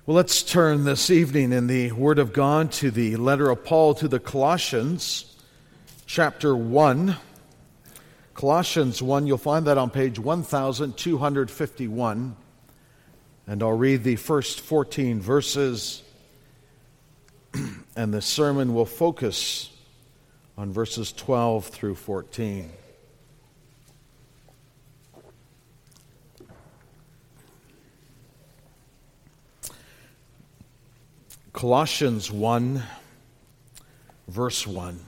Well, let's turn this evening in the Word of God to the letter of Paul to the Colossians, chapter 1. Colossians 1, you'll find that on page 1251. And I'll read the first 14 verses, and the sermon will focus on verses 12 through 14. Colossians 1, verse 1.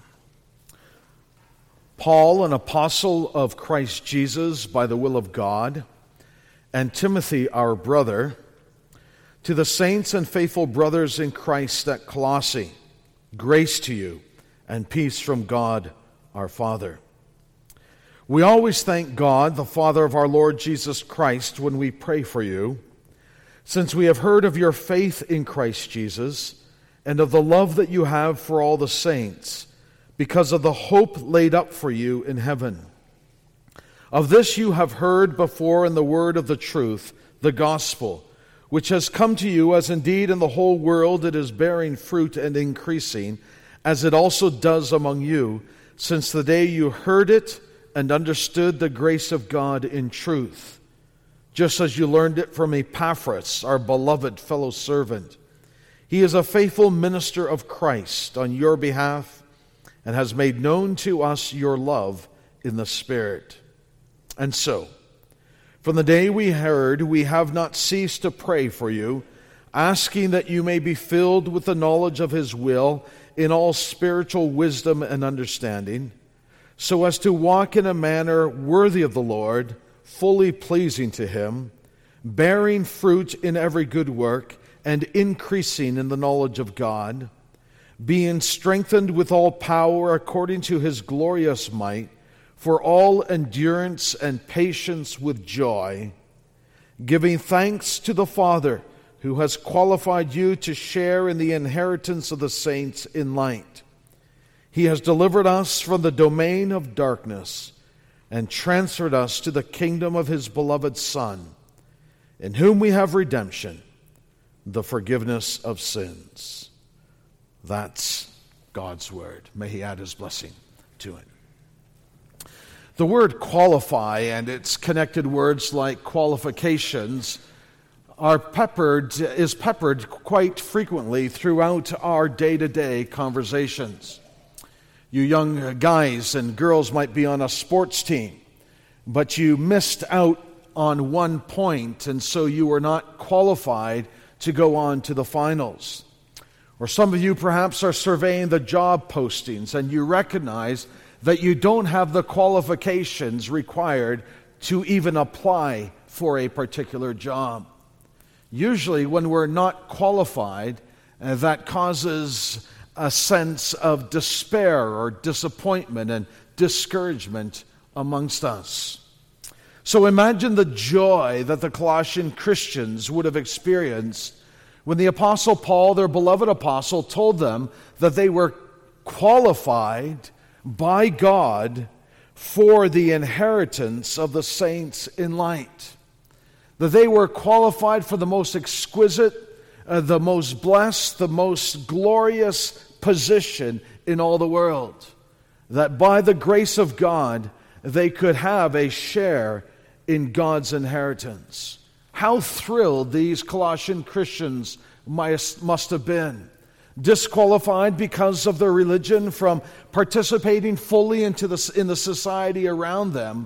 Paul, an apostle of Christ Jesus by the will of God, and Timothy, our brother, to the saints and faithful brothers in Christ at Colossae, grace to you and peace from God our Father. We always thank God, the Father of our Lord Jesus Christ, when we pray for you, since we have heard of your faith in Christ Jesus and of the love that you have for all the saints, because of the hope laid up for you in heaven. Of this you have heard before in the word of the truth, the gospel, which has come to you, as indeed in the whole world it is bearing fruit and increasing, as it also does among you, since the day you heard it and understood the grace of God in truth, just as you learned it from Epaphras, our beloved fellow servant. He is a faithful minister of Christ on your behalf and has made known to us your love in the Spirit. And so, from the day we heard, we have not ceased to pray for you, asking that you may be filled with the knowledge of His will in all spiritual wisdom and understanding, so as to walk in a manner worthy of the Lord, fully pleasing to Him, bearing fruit in every good work, and increasing in the knowledge of God, being strengthened with all power according to His glorious might, for all endurance and patience with joy, giving thanks to the Father who has qualified you to share in the inheritance of the saints in light. He has delivered us from the domain of darkness and transferred us to the kingdom of His beloved Son, in whom we have redemption, the forgiveness of sins. That's God's word. May He add His blessing to it. The word qualify and its connected words like qualifications is peppered quite frequently throughout our day-to-day conversations. You young guys and girls might be on a sports team, but you missed out on one point, and so you were not qualified to go on to the finals. Or some of you perhaps are surveying the job postings, and you recognize that you don't have the qualifications required to even apply for a particular job. Usually when we're not qualified, that causes a sense of despair or disappointment and discouragement amongst us. So imagine the joy that the Colossian Christians would have experienced when the Apostle Paul, their beloved apostle, told them that they were qualified by God for the inheritance of the saints in light. That they were qualified for the most exquisite, the most blessed, the most glorious position in all the world. That by the grace of God, they could have a share in God's inheritance. How thrilled these Colossian Christians must have been. Disqualified because of their religion from participating fully in the society around them,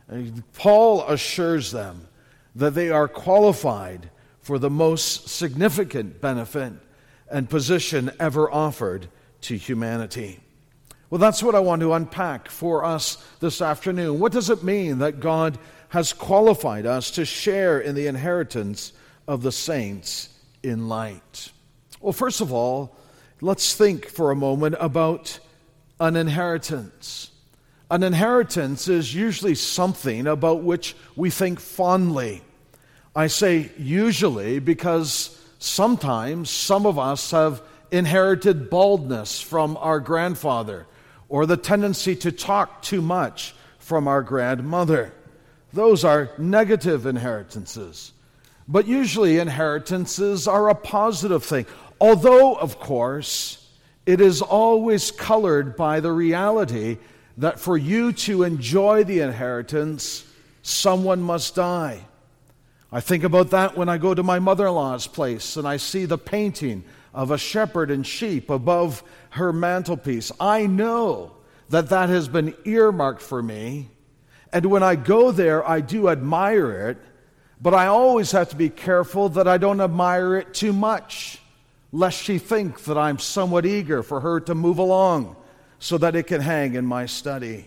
Paul assures them that they are qualified for the most significant benefit and position ever offered to humanity. Well, that's what I want to unpack for us this afternoon. What does it mean that God has qualified us to share in the inheritance of the saints in light? Well, first of all, let's think for a moment about an inheritance. An inheritance is usually something about which we think fondly. I say usually because sometimes some of us have inherited baldness from our grandfather, or the tendency to talk too much from our grandmother. Those are negative inheritances. But usually inheritances are a positive thing. Although, of course, it is always colored by the reality that for you to enjoy the inheritance, someone must die. I think about that when I go to my mother-in-law's place and I see the painting of a shepherd and sheep above her mantelpiece. I know that that has been earmarked for me. And when I go there, I do admire it, but I always have to be careful that I don't admire it too much, lest she think that I'm somewhat eager for her to move along so that it can hang in my study.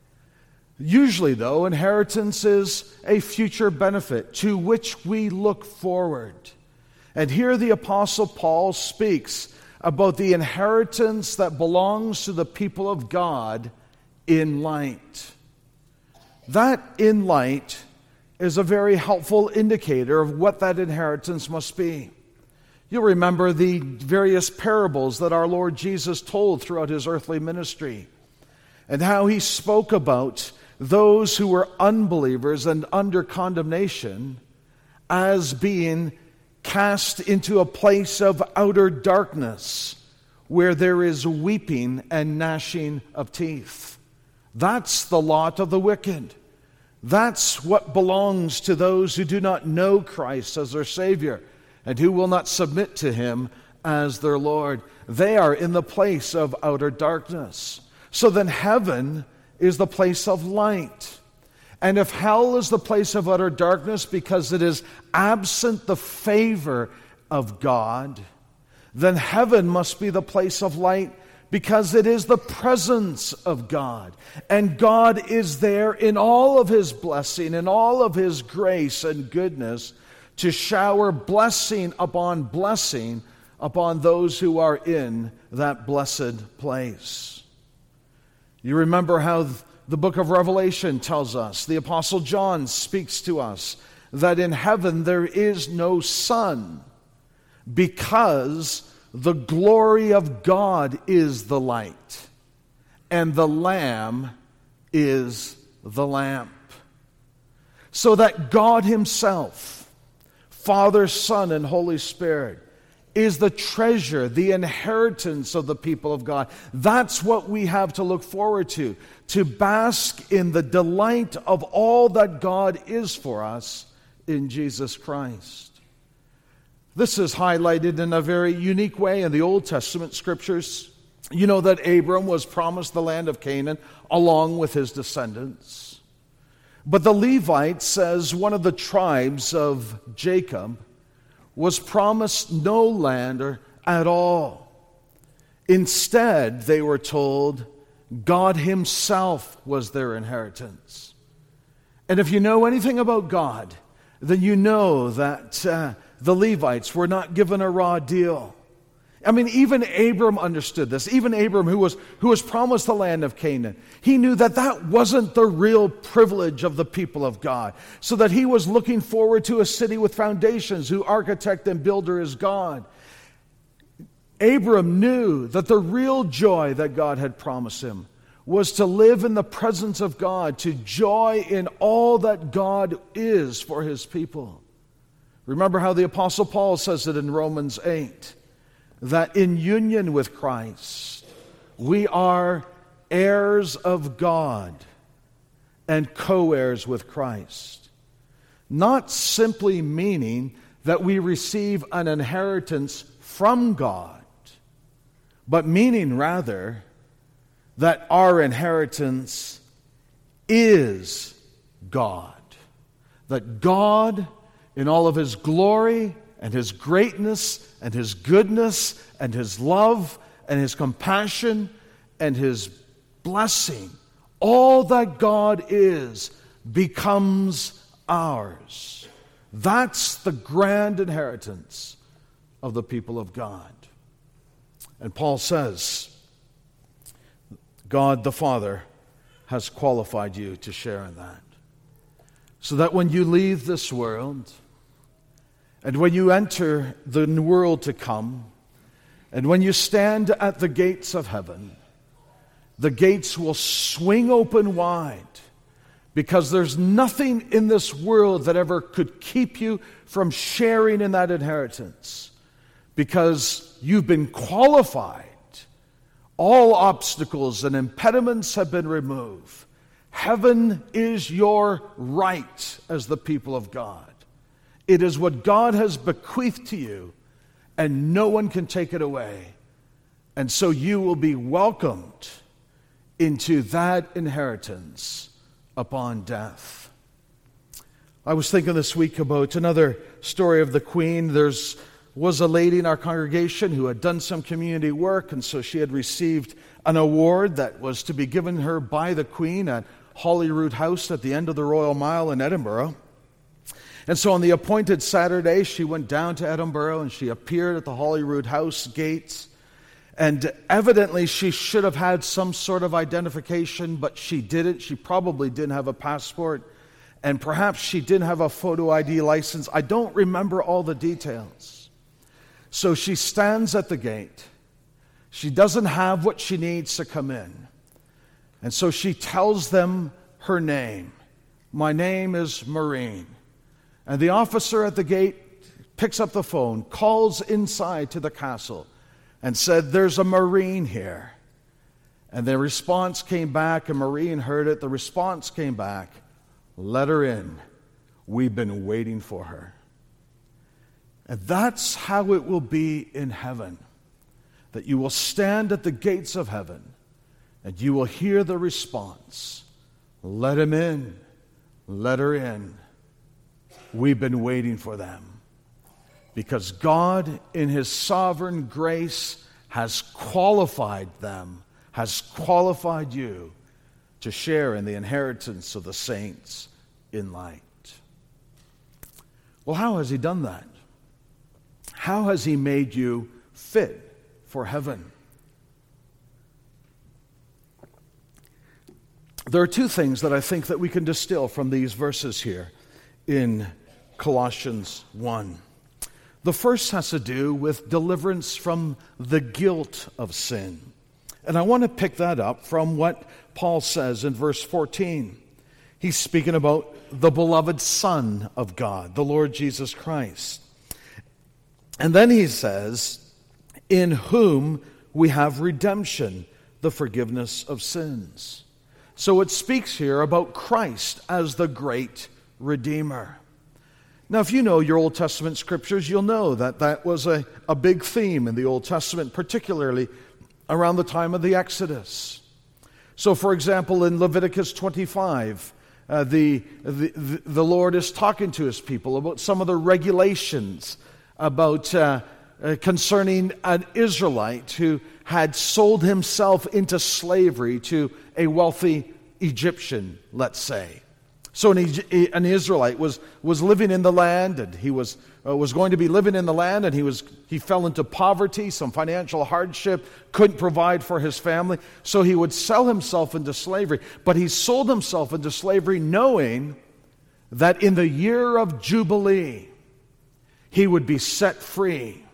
Usually, though, inheritance is a future benefit to which we look forward. And here the Apostle Paul speaks about the inheritance that belongs to the people of God in light. That in light is a very helpful indicator of what that inheritance must be. You'll remember the various parables that our Lord Jesus told throughout his earthly ministry, and how he spoke about those who were unbelievers and under condemnation as being cast into a place of outer darkness where there is weeping and gnashing of teeth. That's the lot of the wicked. That's what belongs to those who do not know Christ as their Savior and who will not submit to him as their Lord. They are in the place of outer darkness. So then heaven is the place of light. And if hell is the place of utter darkness because it is absent the favor of God, then heaven must be the place of light because it is the presence of God. And God is there in all of his blessing, in all of his grace and goodness, to shower blessing upon those who are in that blessed place. You remember how the book of Revelation tells us, the Apostle John speaks to us, that in heaven there is no sun because the glory of God is the light, and the Lamb is the lamp. So that God himself, Father, Son, and Holy Spirit, is the treasure, the inheritance of the people of God. That's what we have to look forward to bask in the delight of all that God is for us in Jesus Christ. This is highlighted in a very unique way in the Old Testament scriptures. You know that Abram was promised the land of Canaan along with his descendants. But the Levites, says one of the tribes of Jacob, was promised no land at all. Instead, they were told God himself was their inheritance. And if you know anything about God, then you know that the Levites were not given a raw deal. I mean, even Abram understood this. Even Abram, who was promised the land of Canaan, he knew that that wasn't the real privilege of the people of God. So that he was looking forward to a city with foundations, whose architect and builder is God. Abram knew that the real joy that God had promised him was to live in the presence of God, to joy in all that God is for his people. Remember how the Apostle Paul says it in Romans 8, that in union with Christ, we are heirs of God and co-heirs with Christ. Not simply meaning that we receive an inheritance from God, but meaning rather that our inheritance is God. That God, in all of his glory and his greatness and his goodness and his love and his compassion and his blessing, all that God is becomes ours. That's the grand inheritance of the people of God. And Paul says, God the Father has qualified you to share in that. So that when you leave this world, and when you enter the world to come, and when you stand at the gates of heaven, the gates will swing open wide because there's nothing in this world that ever could keep you from sharing in that inheritance, because you've been qualified. All obstacles and impediments have been removed. Heaven is your right as the people of God. It is what God has bequeathed to you, and no one can take it away. And so you will be welcomed into that inheritance upon death. I was thinking this week about another story of the Queen. There was a lady in our congregation who had done some community work, and so she had received an award that was to be given her by the Queen at Holyrood House at the end of the Royal Mile in Edinburgh. And so on the appointed Saturday, she went down to Edinburgh and she appeared at the Holyrood House gates. And evidently she should have had some sort of identification, but she didn't. She probably didn't have a passport, and perhaps she didn't have a photo ID license. I don't remember all the details. So she stands at the gate. She doesn't have what she needs to come in. And so she tells them her name. My name is Maureen. And the officer at the gate picks up the phone, calls inside to the castle, and said, there's a Maureen here. And the response came back, and Maureen heard it. The response came back, let her in. We've been waiting for her. And that's how it will be in heaven, that you will stand at the gates of heaven, and you will hear the response, let him in, let her in. We've been waiting for them. Because God, in His sovereign grace, has qualified them, has qualified you to share in the inheritance of the saints in light. Well, how has He done that? How has He made you fit for heaven? There are two things that I think that we can distill from these verses here in Colossians 1. The first has to do with deliverance from the guilt of sin. And I want to pick that up from what Paul says in verse 14. He's speaking about the beloved Son of God, the Lord Jesus Christ. And then he says, in whom we have redemption, the forgiveness of sins. So it speaks here about Christ as the great Redeemer. Now, if you know your Old Testament scriptures, you'll know that that was a big theme in the Old Testament, particularly around the time of the Exodus. So, for example, in Leviticus 25, the Lord is talking to His people about some of the regulations about concerning an Israelite who had sold himself into slavery to a wealthy Egyptian, let's say. So an Israelite was living in the land, and he was going to be living in the land, and he fell into poverty, some financial hardship, couldn't provide for his family, so he would sell himself into slavery. But he sold himself into slavery knowing that in the year of Jubilee, he would be set free.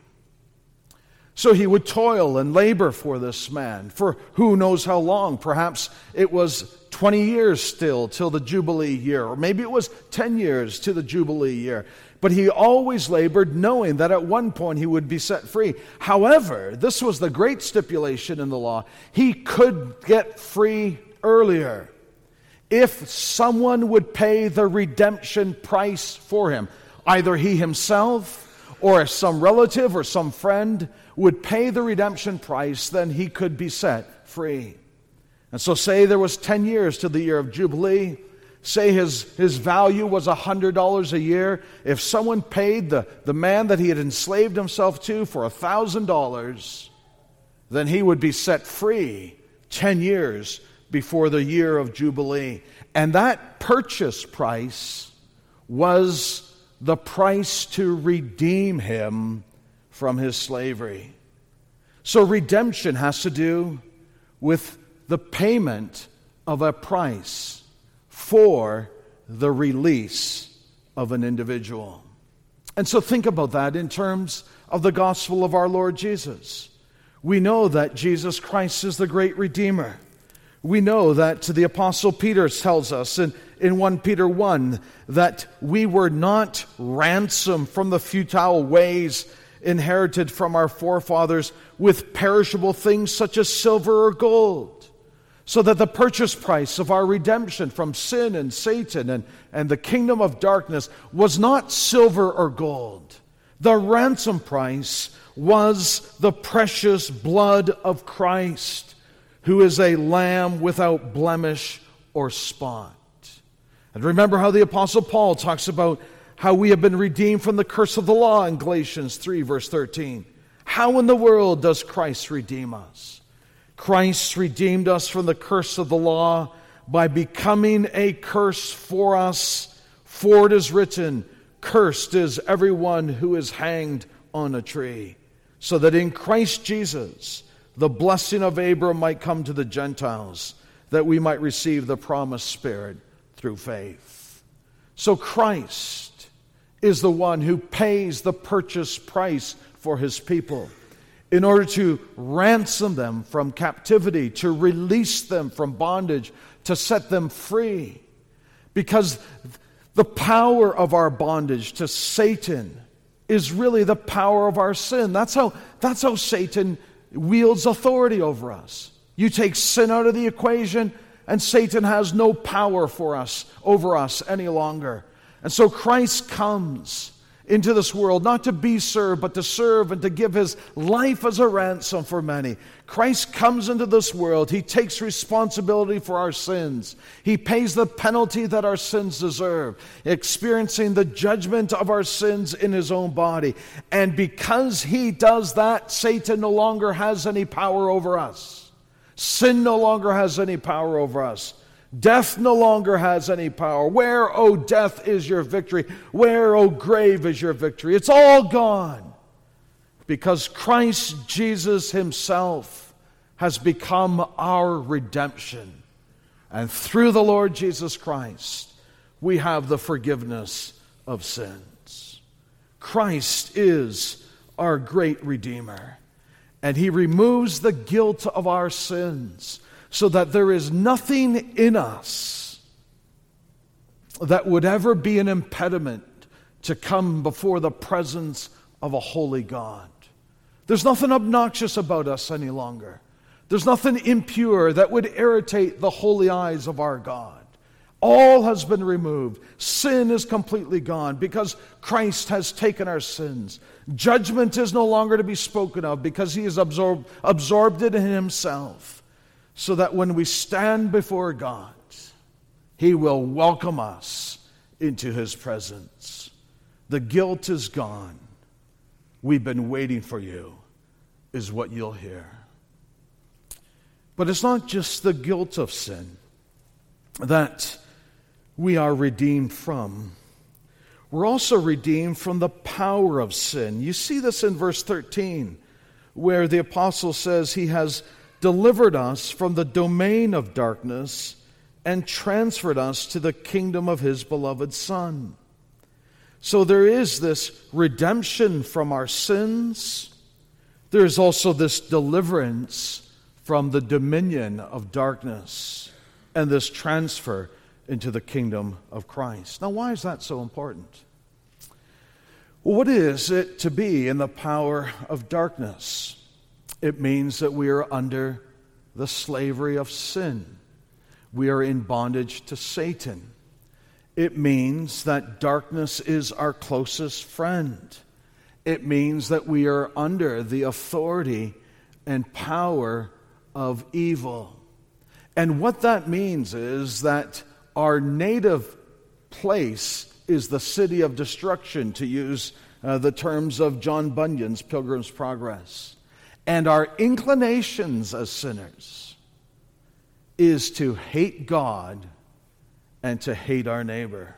So he would toil and labor for this man for who knows how long. Perhaps it was 20 years still till the Jubilee year, or maybe it was 10 years to the Jubilee year. But he always labored knowing that at one point he would be set free. However, this was the great stipulation in the law. He could get free earlier if someone would pay the redemption price for him. Either he himself or some relative or some friend would pay the redemption price, then he could be set free. And so say there was 10 years to the year of Jubilee. Say his value was $100 a year. If someone paid the man that he had enslaved himself to for $1,000, then he would be set free 10 years before the year of Jubilee. And that purchase price was the price to redeem him from his slavery. So redemption has to do with the payment of a price for the release of an individual. And so think about that in terms of the gospel of our Lord Jesus. We know that Jesus Christ is the great Redeemer. We know that the Apostle Peter tells us in 1 Peter 1 that we were not ransomed from the futile ways inherited from our forefathers with perishable things such as silver or gold, so that the purchase price of our redemption from sin and Satan and the kingdom of darkness was not silver or gold. The ransom price was the precious blood of Christ, who is a lamb without blemish or spot. And remember how the Apostle Paul talks about how we have been redeemed from the curse of the law in Galatians 3, verse 13. How in the world does Christ redeem us? Christ redeemed us from the curse of the law by becoming a curse for us. For it is written, cursed is everyone who is hanged on a tree, so that in Christ Jesus the blessing of Abraham might come to the Gentiles, that we might receive the promised Spirit through faith. So Christ is the one who pays the purchase price for his people in order to ransom them from captivity, to release them from bondage, to set them free. Because the power of our bondage to Satan is really the power of our sin. That's how Satan wields authority over us. You take sin out of the equation, and Satan has no power over us any longer. And so Christ comes into this world, not to be served, but to serve and to give his life as a ransom for many. Christ comes into this world. He takes responsibility for our sins. He pays the penalty that our sins deserve, experiencing the judgment of our sins in his own body. And because he does that, Satan no longer has any power over us. Sin no longer has any power over us. Death no longer has any power. Where, O death, is your victory? Where, O grave, is your victory? It's all gone, because Christ Jesus himself has become our redemption. And through the Lord Jesus Christ, we have the forgiveness of sins. Christ is our great Redeemer, and he removes the guilt of our sins, so that there is nothing in us that would ever be an impediment to come before the presence of a holy God. There's nothing obnoxious about us any longer. There's nothing impure that would irritate the holy eyes of our God. All has been removed. Sin is completely gone because Christ has taken our sins. Judgment is no longer to be spoken of because he has absorbed it in himself. So that when we stand before God, he will welcome us into his presence. The guilt is gone. We've been waiting for you, is what you'll hear. But it's not just the guilt of sin that we are redeemed from. We're also redeemed from the power of sin. You see this in verse 13, where the apostle says he has delivered us from the domain of darkness and transferred us to the kingdom of his beloved Son. So there is this redemption from our sins. There is also this deliverance from the dominion of darkness and this transfer into the kingdom of Christ. Now, why is that so important? Well, what is it to be in the power of darkness? It means that we are under the slavery of sin. We are in bondage to Satan. It means that darkness is our closest friend. It means that we are under the authority and power of evil. And what that means is that our native place is the city of destruction, to use the terms of John Bunyan's Pilgrim's Progress. And our inclinations as sinners is to hate God and to hate our neighbor.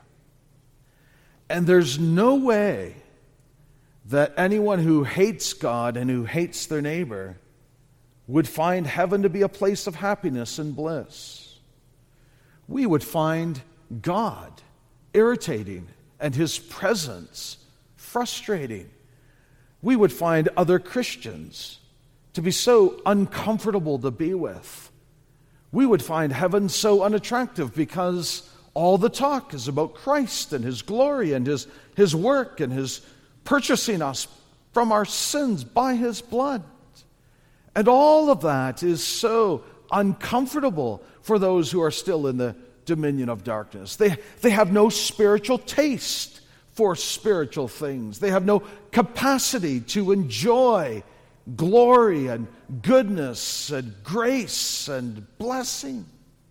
And there's no way that anyone who hates God and who hates their neighbor would find heaven to be a place of happiness and bliss. We would find God irritating and his presence frustrating. We would find other Christians to be so uncomfortable to be with. We would find heaven so unattractive because all the talk is about Christ and His glory and His work and His purchasing us from our sins by His blood. And all of that is so uncomfortable for those who are still in the dominion of darkness. They have no spiritual taste for spiritual things. They have no capacity to enjoy glory and goodness and grace and blessing.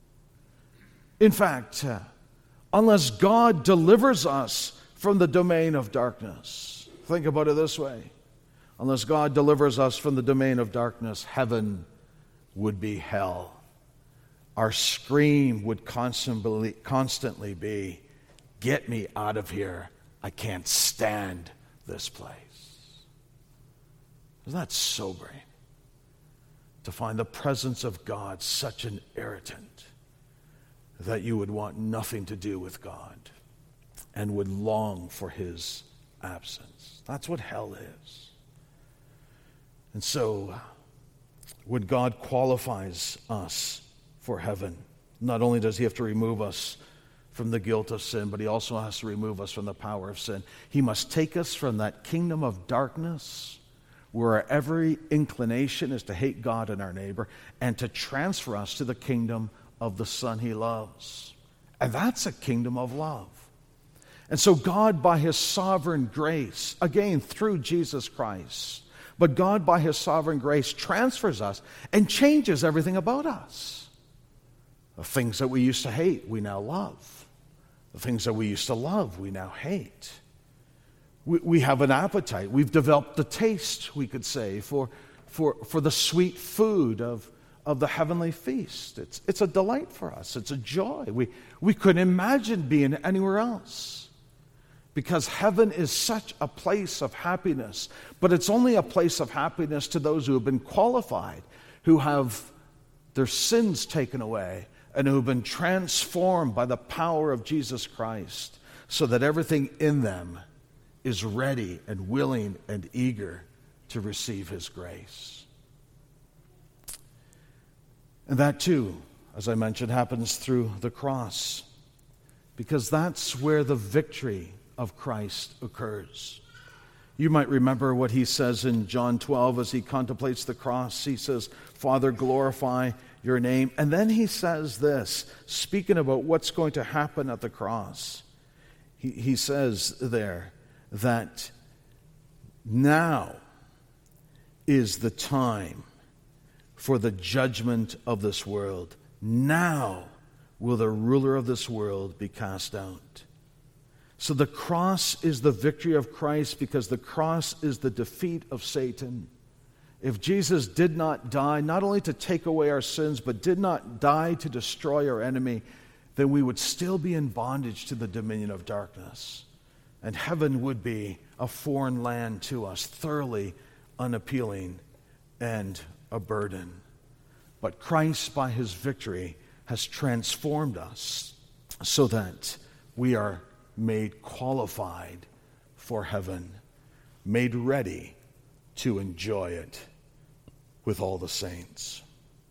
In fact, unless God delivers us from the domain of darkness, think about it this way. Unless God delivers us from the domain of darkness, heaven would be hell. Our scream would constantly be, "Get me out of here. I can't stand this place." Isn't that sobering? To find the presence of God such an irritant that you would want nothing to do with God and would long for His absence. That's what hell is. And so, when God qualifies us for heaven, not only does He have to remove us from the guilt of sin, but He also has to remove us from the power of sin. He must take us from that kingdom of darkness where our every inclination is to hate God and our neighbor, and to transfer us to the kingdom of the Son He loves. And that's a kingdom of love. And so God, by His sovereign grace, again through Jesus Christ, but God, by His sovereign grace, transfers us and changes everything about us. The things that we used to hate, we now love. The things that we used to love, we now hate. We have an appetite. We've developed a taste, we could say, for the sweet food of the heavenly feast. It's a delight for us. It's a joy. We couldn't imagine being anywhere else. Because heaven is such a place of happiness, but it's only a place of happiness to those who have been qualified, who have their sins taken away, and who have been transformed by the power of Jesus Christ, so that everything in them is ready and willing and eager to receive His grace. And that too, as I mentioned, happens through the cross, because that's where the victory of Christ occurs. You might remember what He says in John 12 as He contemplates the cross. He says, "Father, glorify your name." And then He says this, speaking about what's going to happen at the cross. He says there that now is the time for the judgment of this world. Now will the ruler of this world be cast out. So the cross is the victory of Christ, because the cross is the defeat of Satan. If Jesus did not die, not only to take away our sins, but did not die to destroy our enemy, then we would still be in bondage to the dominion of darkness. And heaven would be a foreign land to us, thoroughly unappealing and a burden. But Christ, by His victory, has transformed us so that we are made qualified for heaven, made ready to enjoy it with all the saints.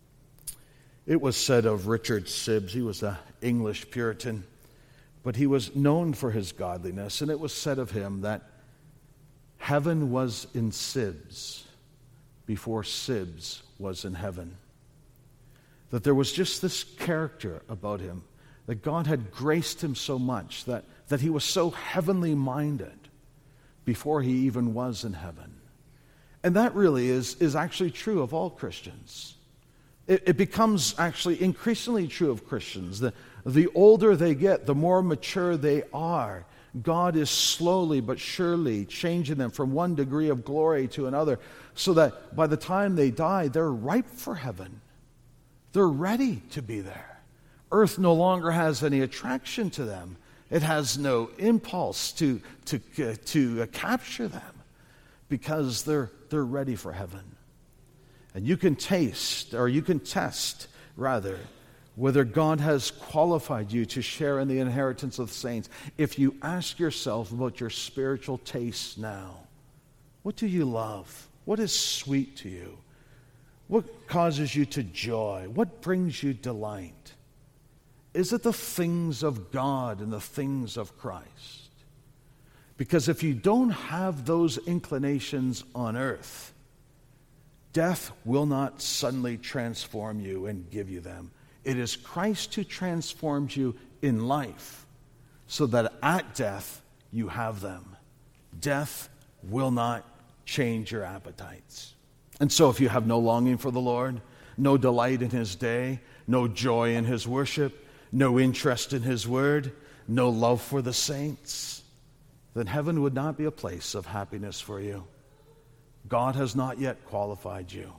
It was said of Richard Sibbes, he was an English Puritan, but he was known for his godliness, and it was said of him that heaven was in Sibbes before Sibbes was in heaven. That there was just this character about him, that God had graced him so much that he was so heavenly minded before he even was in heaven. And that really is actually true of all Christians. It becomes actually increasingly true of Christians. The older they get, the more mature they are. God is slowly but surely changing them from one degree of glory to another, so that by the time they die, they're ripe for heaven. They're ready to be there. Earth no longer has any attraction to them. It has no impulse to capture them, because they're ready for heaven. And you can taste, or you can test, rather, whether God has qualified you to share in the inheritance of the saints if you ask yourself about your spiritual tastes now. What do you love? What is sweet to you? What causes you to joy? What brings you delight? Is it the things of God and the things of Christ? Because if you don't have those inclinations on earth, death will not suddenly transform you and give you them. It is Christ who transforms you in life so that at death you have them. Death will not change your appetites. And so if you have no longing for the Lord, no delight in His day, no joy in His worship, no interest in His word, no love for the saints, then heaven would not be a place of happiness for you. God has not yet qualified you.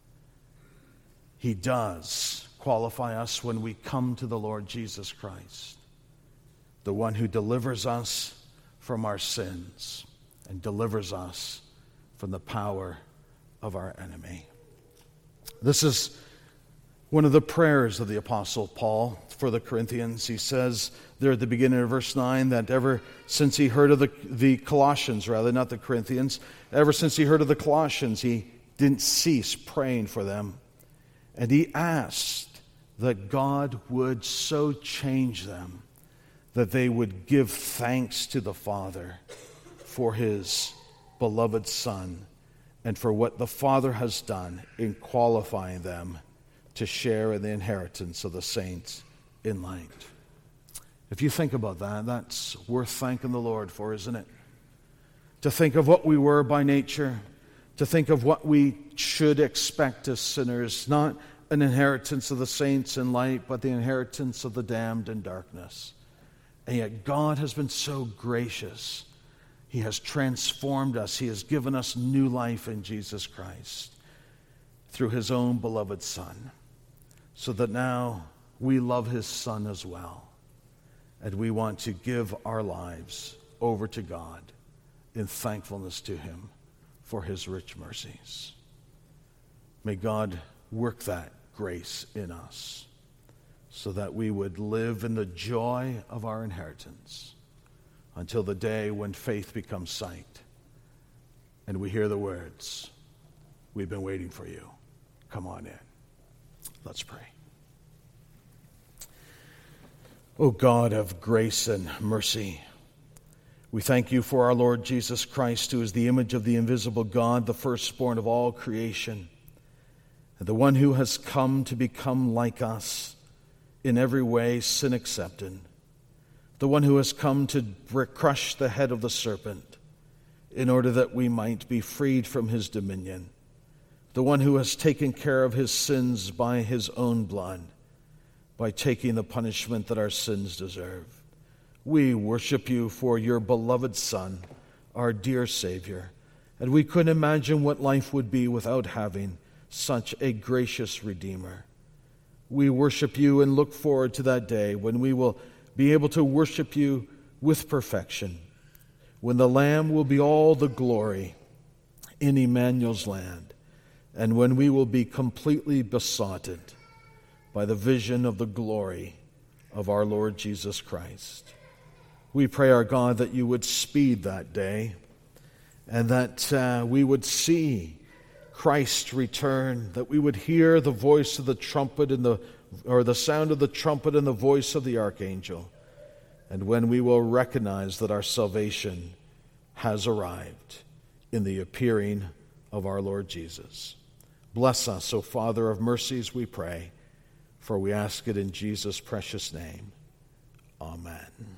He does qualify us when we come to the Lord Jesus Christ, the one who delivers us from our sins and delivers us from the power of our enemy. This is one of the prayers of the Apostle Paul for the Corinthians. He says there at the beginning of verse 9 that ever since he heard of the Colossians, not the Corinthians, ever since he heard of the Colossians, he didn't cease praying for them. And he asked that God would so change them that they would give thanks to the Father for His beloved Son and for what the Father has done in qualifying them to share in the inheritance of the saints in light. If you think about that, that's worth thanking the Lord for, isn't it? To think of what we were by nature, to think of what we should expect as sinners, not an inheritance of the saints in light, but the inheritance of the damned in darkness. And yet God has been so gracious. He has transformed us. He has given us new life in Jesus Christ through His own beloved Son, so that now we love His Son as well. And we want to give our lives over to God in thankfulness to Him for His rich mercies. May God work that grace in us so that we would live in the joy of our inheritance until the day when faith becomes sight and we hear the words, "We've been waiting for you. Come on in." Let's pray. O God of grace and mercy, we thank you for our Lord Jesus Christ, who is the image of the invisible God, the firstborn of all creation, and the one who has come to become like us in every way, sin accepted, the one who has come to crush the head of the serpent in order that we might be freed from his dominion, the one who has taken care of his sins by his own blood, by taking the punishment that our sins deserve. We worship you for your beloved Son, our dear Savior, and we couldn't imagine what life would be without having such a gracious Redeemer. We worship you and look forward to that day when we will be able to worship you with perfection, when the Lamb will be all the glory in Emmanuel's land, and when we will be completely besotted by the vision of the glory of our Lord Jesus Christ. We pray, our God, that you would speed that day and that we would see Christ return, that we would hear the voice of the trumpet or the sound of the trumpet and the voice of the archangel, and when we will recognize that our salvation has arrived in the appearing of our Lord Jesus. Bless us, O Father of mercies, we pray, for we ask it in Jesus' precious name. Amen.